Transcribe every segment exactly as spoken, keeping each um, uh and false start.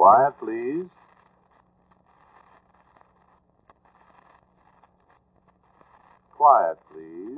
Quiet, please. Quiet, please.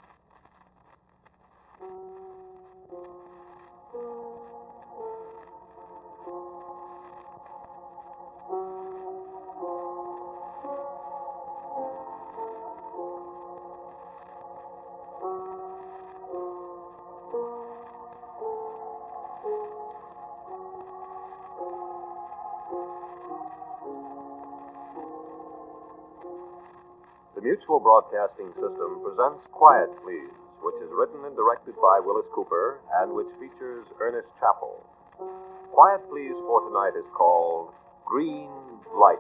The Mutual Broadcasting System presents Quiet, Please, which is written and directed by Willis Cooper and which features Ernest Chappell. Quiet, Please for tonight is called Green Light.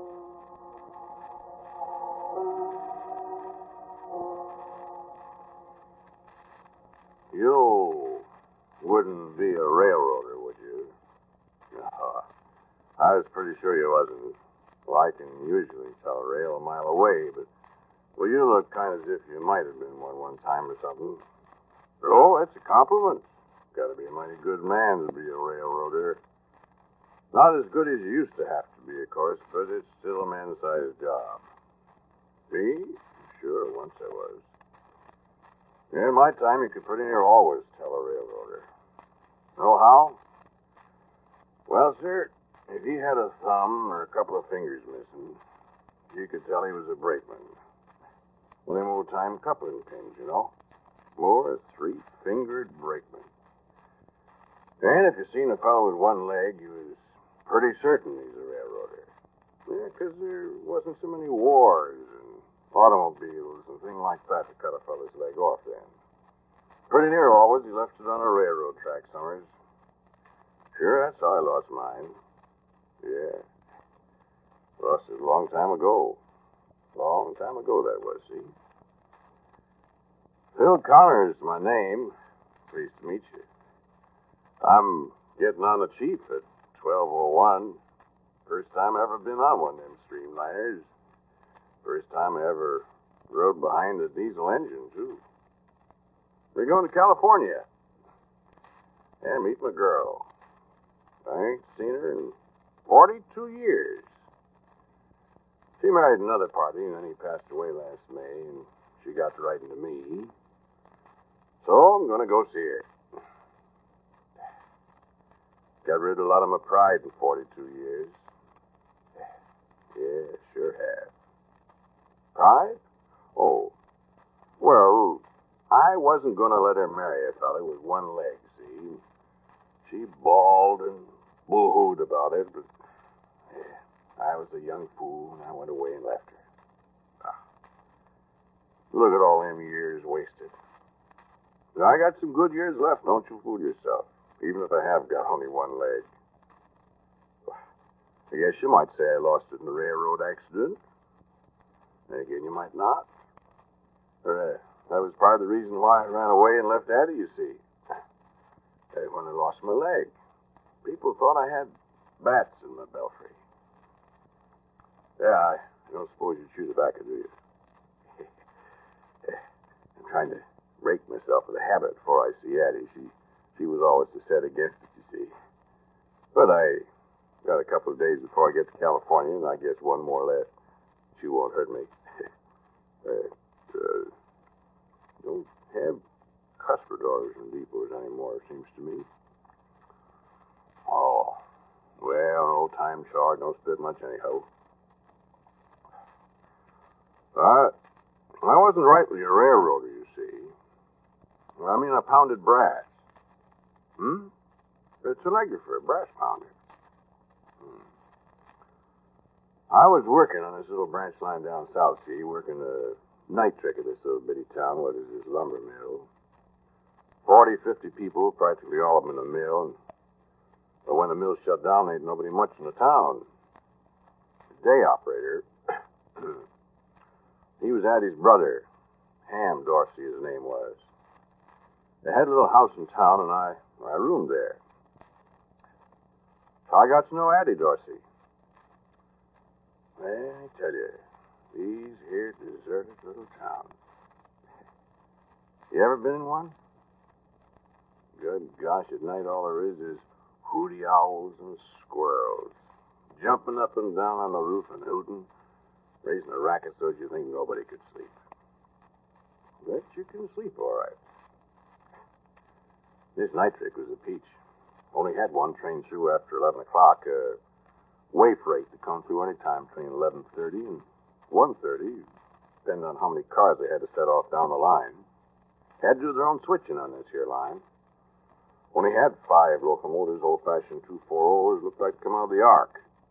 You wouldn't be a railroader, would you? No. I was pretty sure you wasn't. Well, I can usually tell a rail a mile away, but, well, you look kind of as if you might have been one one time or something. Oh, that's a compliment. Got to be a mighty good man to be a railroader. Not as good as you used to have to be, of course, but it's still a man-sized job. Me? Sure, once I was. In my time, you could pretty near always tell a railroader. Know how? Well, sir, if he had a thumb or a couple of fingers missing, you could tell he was a brakeman. Well, them old-time coupling pins, you know. More a three-fingered brakeman. And if you seen a fellow with one leg, you was pretty certain he's a railroader. Yeah, because there wasn't so many wars and automobiles and things like that to cut a fellow's leg off then. Pretty near always he left it on a railroad track summers. Sure, that's how I lost mine. Yeah. Lost it a long time ago. Long time ago that was, see? Phil Connor's my name. Pleased to meet you. I'm getting on the chief at twelve oh one. First time I ever been on one of them streamliners. First time I ever rode behind a diesel engine, too. We're going to California. And meet my girl. I ain't seen her in forty-two years. She married another party, and then he passed away last May, and she got to writing to me. So I'm going to go see her. Got rid of a lot of my pride in forty-two years. Yeah, sure have. Pride? Oh. Well, I wasn't going to let her marry a fella with one leg, see? She bawled and boo-hooed about it, but yeah, I was a young fool, and I went away and left her. Ah. Look at all them years wasted. But I got some good years left, don't you fool yourself, even if I have got only one leg. I guess you might say I lost it in a railroad accident. Then again, you might not. Or, uh, that was part of the reason why I ran away and left Addie, you see. Uh, when I lost my leg. People thought I had bats in my belfry. Yeah, I don't suppose you chew tobacco, do you? I'm trying to break myself of the habit before I see Addie. She she was always to set against it, you see. But I got a couple of days before I get to California, and I guess one more left. She won't hurt me. uh, uh, don't have cuspidors and depots anymore, it seems to me. Oh, well, no time short, don't spit much anyhow. Uh, I wasn't rightly a railroader, you see. I mean, I pounded brass. Hmm? It's a telegrapher, a brass pounder. Hmm. I was working on this little branch line down south, see, working the night trick of this little bitty town, what is this lumber mill. Forty, fifty people, practically all of them in the mill, and but when the mill shut down, there ain't nobody much in the town. The day operator, he was Addie's brother. Ham Dorsey, his name was. They had a little house in town, and I, I roomed there. So I got to know Addie Dorsey. Well, I tell you, these here deserted little towns. You ever been in one? Good gosh, at night all there is is hooty owls and squirrels, jumping up and down on the roof and hooting, raising a racket so you think nobody could sleep. But you can sleep all right. This night trick was a peach. Only had one train through after eleven o'clock. Uh, way freight to come through any time between eleven thirty and one thirty, depending on how many cars they had to set off down the line. Had to do their own switching on this here line. Only had five locomotives, old-fashioned two forty-ohs, looked like to come out of the Ark.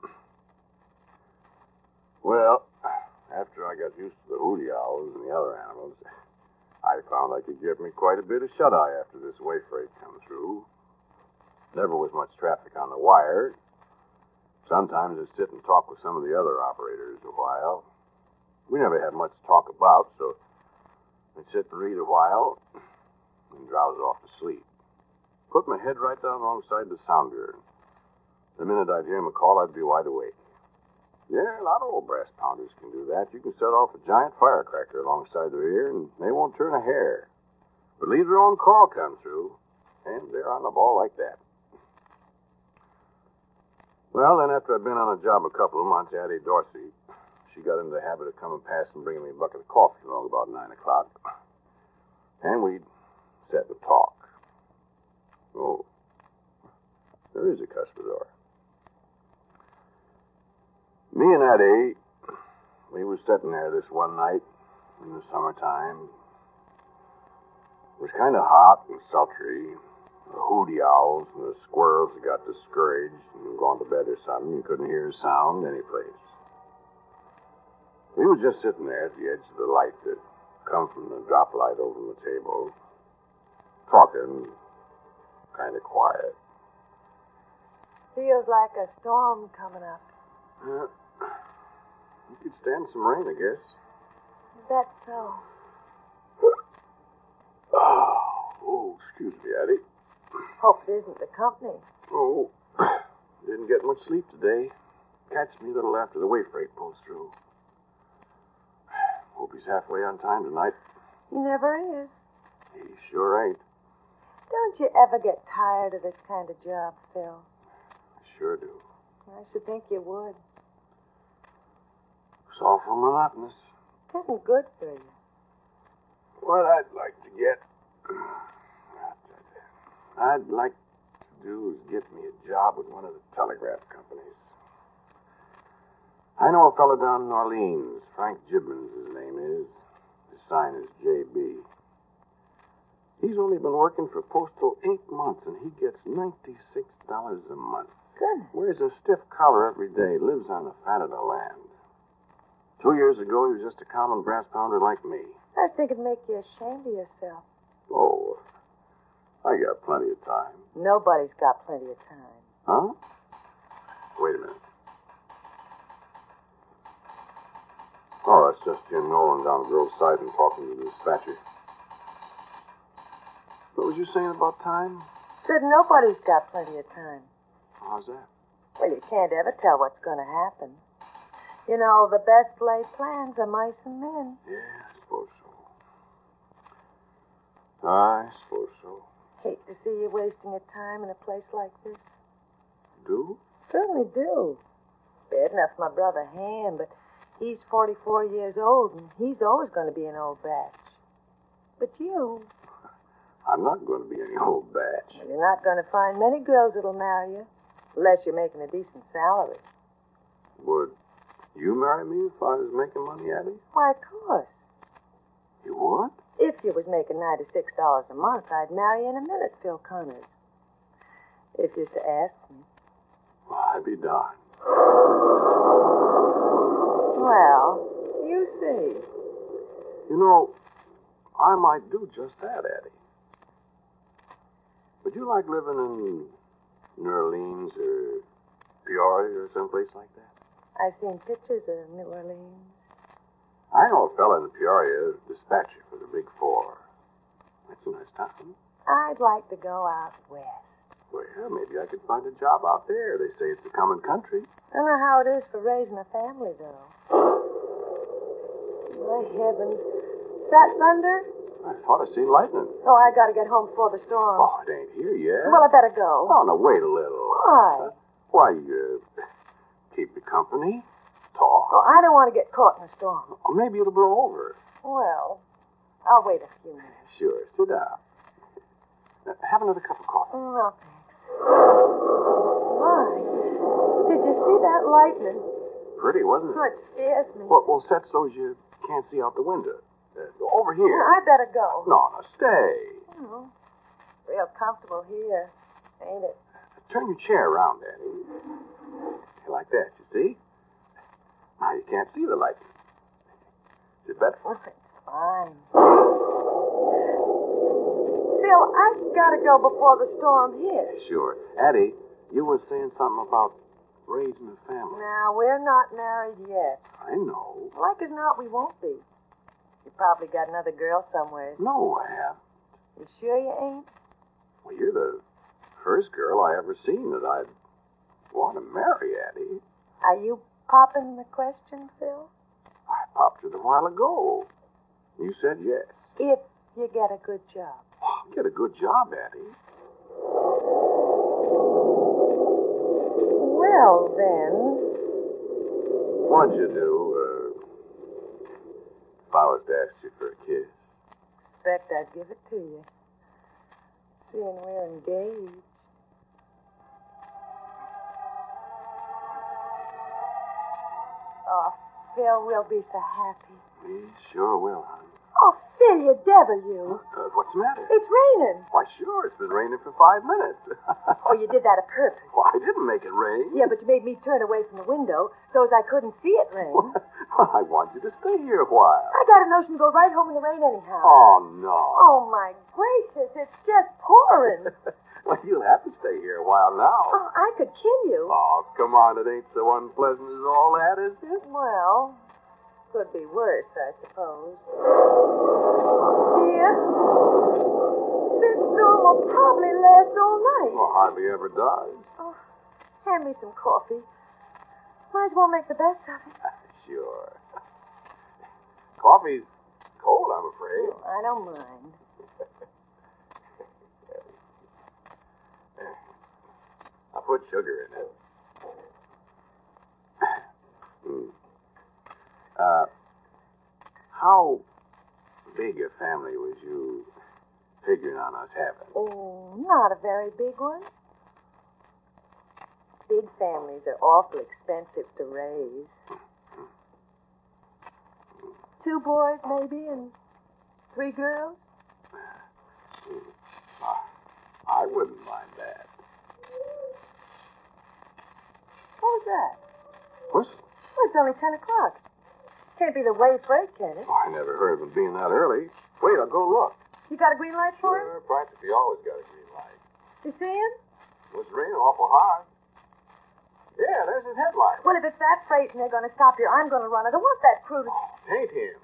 Well, after I got used to the hooty owls and the other animals, I found I could get me quite a bit of shut-eye after this way freight come through. Never was much traffic on the wire. Sometimes I'd sit and talk with some of the other operators a while. We never had much to talk about, so I'd sit and read a while and drowse off to sleep. Put my head right down alongside the sounder. The minute I'd hear him call, I'd be wide awake. Yeah, a lot of old brass pounders can do that. You can set off a giant firecracker alongside their ear, and they won't turn a hair. But leave their own call come through, and they're on the ball like that. Well, then after I'd been on a job a couple of months, Addie Dorsey, she got into the habit of coming past and bringing me a bucket of coffee along about nine o'clock. And we'd sit and talk. Oh, there is a cuspidor. Me and Addie, we was sitting there this one night in the summertime. It was kind of hot and sultry. The hooty owls and the squirrels had got discouraged and gone to bed or something. You couldn't hear a sound anyplace. We was just sitting there at the edge of the light that come from the drop light over the table, talking kind of quiet. Feels like a storm coming up. Uh, you could stand some rain, I guess. Is that so? Oh, oh, excuse me, Addie. Hope it isn't the company. Oh, didn't get much sleep today. Catch me a little after the way freight pulls through. Hope he's halfway on time tonight. He never is. He sure ain't. Don't you ever get tired of this kind of job, Phil? I sure do. I should think you would. It's awful monotonous. It isn't good for you. What I'd like to get... I'd like to do is get me a job with one of the telegraph companies. I know a fellow down in Orleans. Frank Gibbons, his name is. His sign is J B. He's only been working for Postal eight months, and he gets ninety-six dollars a month. Good. Wears a stiff collar every day, lives on the fat of the land. Two years ago, he was just a common brass pounder like me. I think it'd make you ashamed of yourself. Oh, I got plenty of time. Nobody's got plenty of time. Huh? Wait a minute. Oh, that's just Jim Nolan down the Grove side and talking to the dispatcher. What was you saying about time? Said nobody's got plenty of time. How's that? Well, you can't ever tell what's going to happen. You know, the best laid plans are mice and men. Yeah, I suppose so. I suppose so. Hate to see you wasting your time in a place like this. Do? Certainly do. Bad enough for my brother Ham, but he's forty-four years old, and he's always going to be an old batch. But you... I'm not going to be any old batch. Well, you're not going to find many girls that'll marry you, unless you're making a decent salary. Would you marry me if I was making money, Addie? Why, of course. You would? If you was making ninety-six dollars a month, I'd marry you in a minute, Phil Connors. If you're to ask me. Well, I'd be darned. Well, you see. You know, I might do just that, Addie. Would you like living in New Orleans or Peoria or someplace like that? I've seen pictures of New Orleans. I know a fella in Peoria, dispatcher for the Big Four. That's a nice town. I'd like to go out west. Well, maybe I could find a job out there. They say it's a common country. I don't know how it is for raising a family, though. My heavens. Is that thunder? I thought I seen lightning. Oh, I gotta get home before the storm. Oh, it ain't here yet. Well, I better go. Oh, no, wait a little. Why? Why, you uh, keep you company, talk. Oh, I don't want to get caught in a storm. Or maybe it'll blow over. Well, I'll wait a few minutes. Sure, sit down. Uh, have another cup of coffee. No, thanks. My, did you see that lightning? Pretty, wasn't it? Oh, it scares me. Well, well, set so you can't see out the window. Uh, over here. Well, I better go. No, no, stay. Oh, real comfortable here, ain't it? Turn your chair around, Daddy. Like that, you see? Now you can't see the light. Is it better? Oh, it's fine. Phil, I've got to go before the storm hits. Sure. Addie, you were saying something about raising a family. Now, we're not married yet. I know. Like as not, we won't be. You probably got another girl somewhere. No, I haven't. You sure you ain't? Well, you're the first girl I ever seen that I'd want to marry, Addie. Are you popping the question, Phil? I popped it a while ago. You said yes. If you get a good job. Oh, get a good job, Addie. Well, then. What'd you do, uh, if I was to ask you for a kiss? Expect I'd give it to you. Seeing we're engaged. Oh, Phil, we'll be so happy. We sure will, honey. Oh, Phil, you devil, you. Uh, what's the matter? It's raining. Why, sure. It's been raining for five minutes. Oh, you did that a purpose. Well, I didn't make it rain. Yeah, but you made me turn away from the window so as I couldn't see it rain. Well, I want you to stay here a while. I got a notion to go right home in the rain anyhow. Oh, no. Oh, my gracious, it's just pouring. Well, you'll have to stay here a while now. Oh, I could kill you. Oh, come on. It ain't so unpleasant as all that, is it? Well, could be worse, I suppose. Dear, this storm will probably last all night. Well, hardly ever does. Oh, hand me some coffee. Might as well make the best of it. Sure. Coffee's cold, I'm afraid. Oh, I don't mind. I'll put sugar in it. mm. Uh, how big a family was you figuring on us having? Oh, not a very big one. Big families are awful expensive to raise. Two boys, maybe, and three girls? Uh, I wouldn't mind that. What was that? Whistle? Well, it's only ten o'clock. Can't be the way freight, can it? Oh, I never heard of it being that early. Wait, I'll go look. You got a green light for him? Sure, practically always got a green light. You see him? It was raining awful hard. Yeah, there's his headlight. Well, if it's that freight and they're going to stop here, I'm going to run. I don't want that crew to... Oh, it ain't him.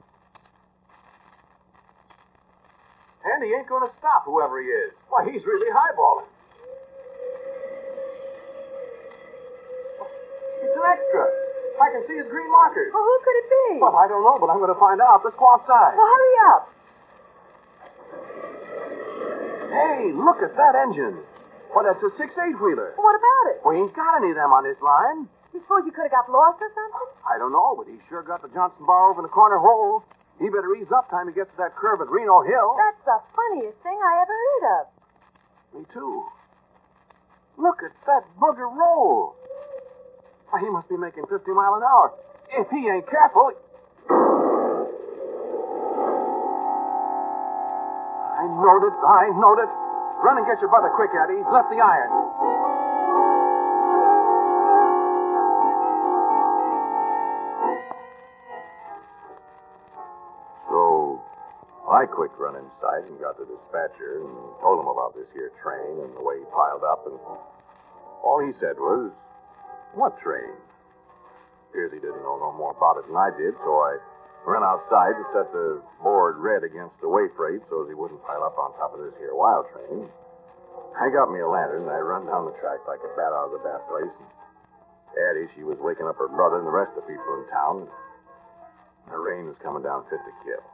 And he ain't going to stop, whoever he is. Why, he's really highballing. It's an extra. I can see his green markers. Well, who could it be? Well, I don't know, but I'm going to find out. Let's go outside. Well, hurry up. Hey, look at that engine. Well, that's a six eight-wheeler. Well, what about it? We ain't got any of them on this line. You suppose you could have got lost or something? I don't know, but he sure got the Johnson bar over in the corner hole. He better ease up time he gets to that curve at Reno Hill. That's the funniest thing I ever heard of. Me too. Look at that booger roll. Why, he must be making fifty mile an hour. If he ain't careful... I knowed it. I knowed it. Run and get your brother quick, Eddie. He's left the iron. So, I quick run inside and got the dispatcher and told him about this here train and the way he piled up, and all he said was, "What train?" Appears he didn't know no more about it than I did, so I ran outside to set the board red against the way freight so as he wouldn't pile up on top of this here wild train. I got me a lantern and I run down the track like a bat out of the bat place. And Addie, she was waking up her brother and the rest of the people in town. The rain was coming down fit to kill.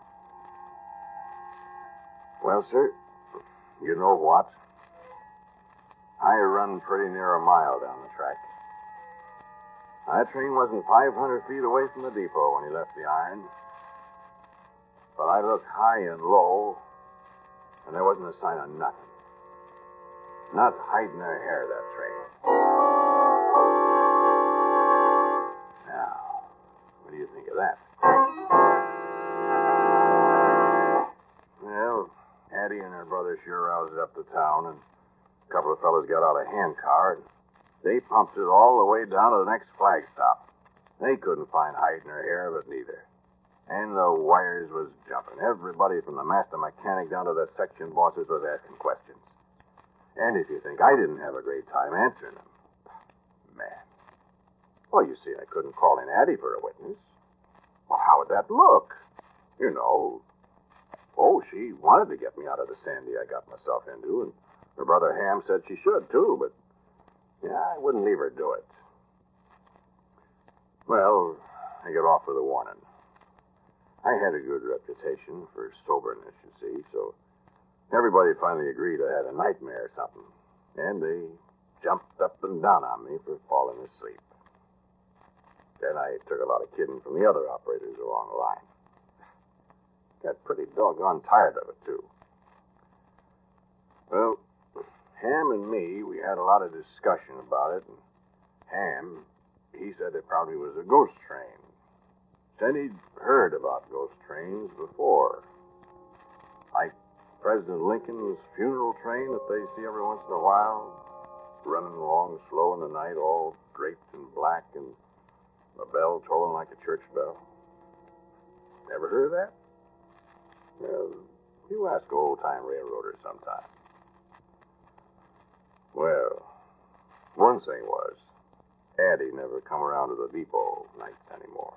Well, sir, you know what? I run pretty near a mile down the track. That train wasn't five hundred feet away from the depot when he left the iron. But I looked high and low, and there wasn't a sign of nothing. Not hiding her hair, that train. Now, what do you think of that? Well, Addie and her brother sure roused it up the town, and a couple of fellas got out a handcar, and they pumped it all the way down to the next flag stop. They couldn't find hide in her hair, but neither. And the wires was jumping. Everybody from the master mechanic down to the section bosses was asking questions. And if you think I didn't have a great time answering them, man. Well, you see, I couldn't call in Addie for a witness. Well, how would that look? You know. Oh, she wanted to get me out of the sandy I got myself into, and her brother Ham said she should, too, but, yeah, I wouldn't leave her do it. Well, I got off with a warning. I had a good reputation for soberness, you see, so everybody finally agreed I had a nightmare or something, and they jumped up and down on me for falling asleep. Then I took a lot of kidding from the other operators along the line. Got pretty doggone tired of it, too. Well, Ham and me, we had a lot of discussion about it, and Ham, he said it probably was a ghost train. Said he'd heard about ghost trains before. Like President Lincoln's funeral train that they see every once in a while, running along slow in the night, all draped in black, and the bell tolling like a church bell. Never heard of that? Well, you ask old-time railroaders sometime. Well, one thing was, Addie never come around to the depot nights anymore.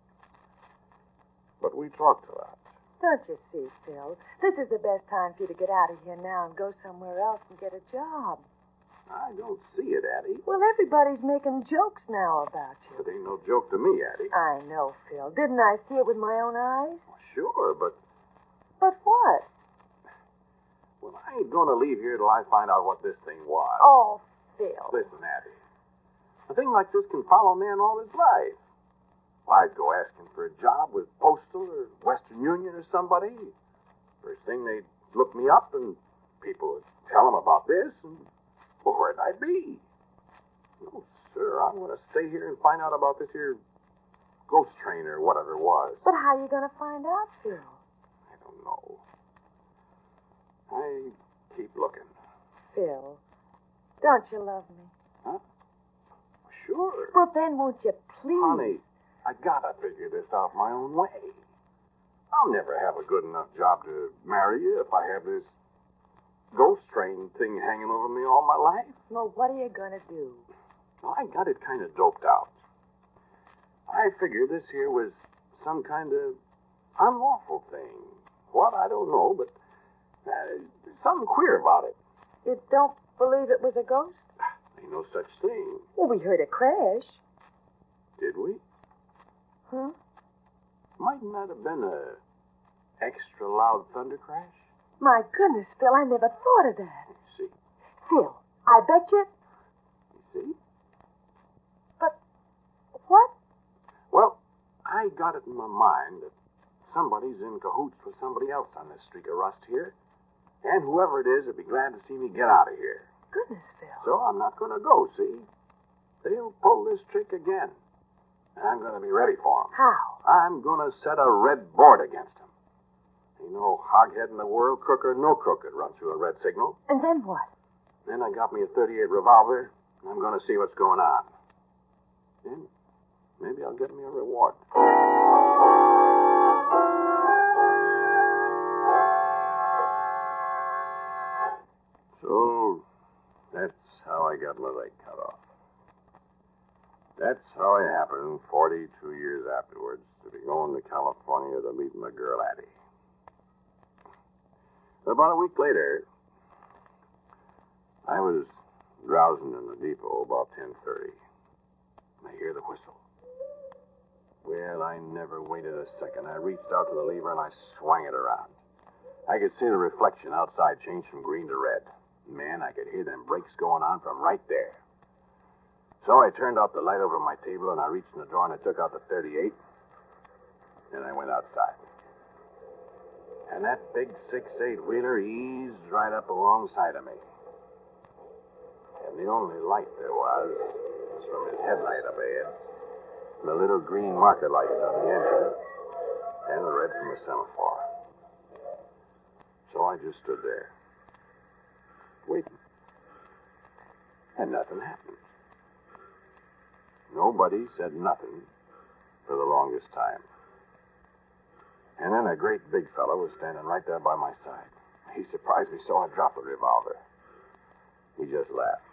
But we talked a lot. Don't you see, Phil? This is the best time for you to get out of here now and go somewhere else and get a job. I don't see it, Addie. Well, everybody's making jokes now about you. It ain't no joke to me, Addie. I know, Phil. Didn't I see it with my own eyes? Well, sure, but... But what? Well, I ain't going to leave here till I find out what this thing was. Oh, Phil. Listen, Addie. A thing like this can follow a man all his life. I'd go asking for a job with Postal or Western Union or somebody. First thing, they'd look me up, and people would tell them about this, and, well, where'd I be? No, sir, I'm going to stay here and find out about this here ghost train or whatever it was. But how are you going to find out, Phil? I don't know. I keep looking. Phil, don't you love me? Huh? Sure. Well, then won't you please? Honey, I gotta figure this out my own way. I'll never have a good enough job to marry you if I have this ghost train thing hanging over me all my life. Well, what are you going to do? Well, I got it kind of doped out. I figured this here was some kind of unlawful thing. What, I don't know, but uh, something queer about it. You don't believe it was a ghost? Ain't no such thing. Well, we heard a crash. Did we? Huh? Mightn't that have been a extra loud thunder crash? My goodness, Phil, I never thought of that. You see? Phil, I bet you... You see? But what? Well, I got it in my mind that somebody's in cahoots with somebody else on this streak of rust here. And whoever it is would be glad to see me get out of here. Goodness, Phil. So I'm not going to go, see? They'll pull this trick again. And I'm going to be ready for them. How? I'm going to set a red board against them. Ain't no hoghead in the world, crook or no crook, could run through a red signal. And then what? Then I got me a thirty-eight revolver, and I'm going to see what's going on. Then maybe I'll get me a reward. So, that's how I got my leg cut off. That's how it happened forty-two years afterwards to be going to California to meet my girl Addie. About a week later, I was drowsing in the depot about ten thirty. I hear the whistle. Well, I never waited a second. I reached out to the lever and I swung it around. I could see the reflection outside change from green to red. Man, I could hear them brakes going on from right there. So I turned out the light over my table, and I reached in the drawer and I took out the thirty-eight. And I went outside. And that big six eight wheeler eased right up alongside of me. And the only light there was was from his headlight up ahead, and the little green marker lights on the engine, and the red from the semaphore. So I just stood there, waiting. And nothing happened. Nobody said nothing for the longest time. And then a great big fellow was standing right there by my side. He surprised me so I dropped the revolver. He just laughed.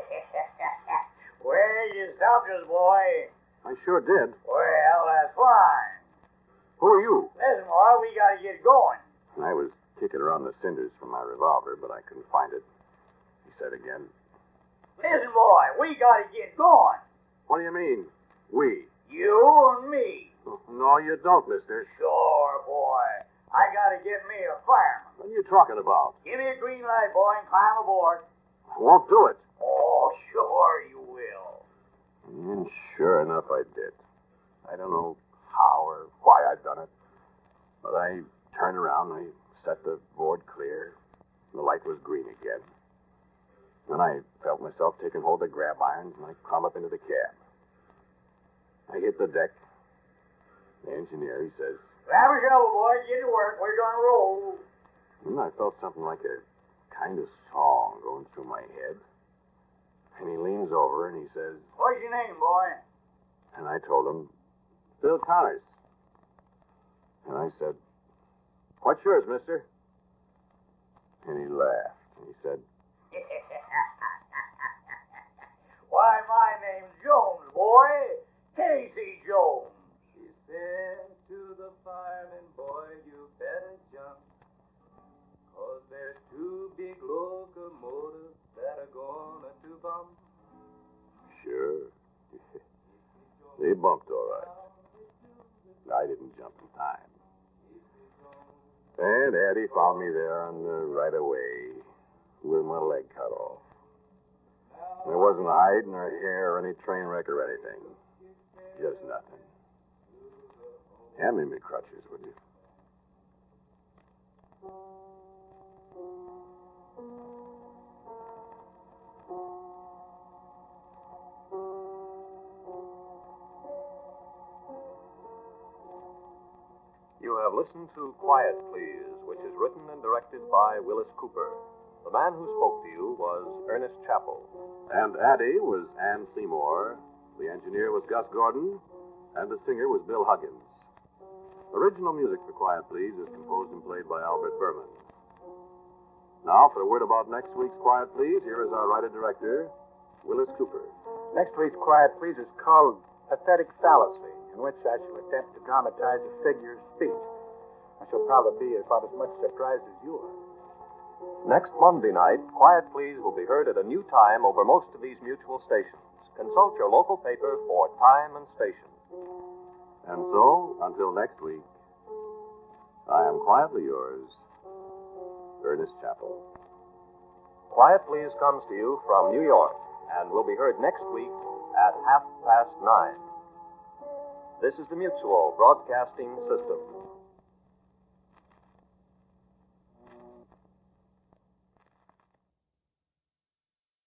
Well, you stopped us, boy. I sure did. Well, that's fine. Who are you? Listen, boy, we gotta get going. I was kicking around the cinders for my revolver, but I couldn't find it. He said again. Listen, boy, we gotta get going. What do you mean, we? You and me. No, you don't, mister. Sure, boy. I gotta get me a fireman. What are you talking about? Give me a green light, boy, and climb aboard. I won't do it. Oh, sure you will. And sure enough, I did. I don't know how or why I'd done it, but I turned around and I set the board clear. The light was green again. Then I felt myself taking hold of the grab irons, and I climbed up into the cab. I hit the deck. The engineer, he says, Grab a shovel, boy. Get to work. We're gonna roll. and I felt something like a kind of song going through my head. And he leans over and he says, What's your name, boy? and I told him, Bill Connors. And I said, what's yours, mister? And he laughed. And he said, Why, my name's Jones, boy. Casey Jones. She said to the fireman, boy, you better jump. Cause there's two big locomotives that are gonna to bump. sure. They bumped all right. I didn't jump in time. And Addie found me there on the right of way with my leg cut off. There wasn't a hide nor hair or any train wreck or anything. Just nothing. Hand me my crutches, would you? You have listened to Quiet Please, which is written and directed by Willis Cooper. The man who spoke to you was Ernest Chappell. And Addie was Ann Seymour. The engineer was Gus Gordon. And the singer was Bill Huggins. Original music for Quiet Please is composed and played by Albert Berman. Now, for a word about next week's Quiet Please, here is our writer-director, Willis Cooper. Next week's Quiet Please is called Pathetic Fallacy, in which I shall attempt to dramatize a figure's speech. I shall probably be about as much surprised as you are. Next Monday night, Quiet Please will be heard at a new time over most of these mutual stations. Consult your local paper for time and station. And so, until next week, I am quietly yours, Ernest Chappell. Quiet Please comes to you from New York and will be heard next week at half past nine. This is the Mutual Broadcasting System.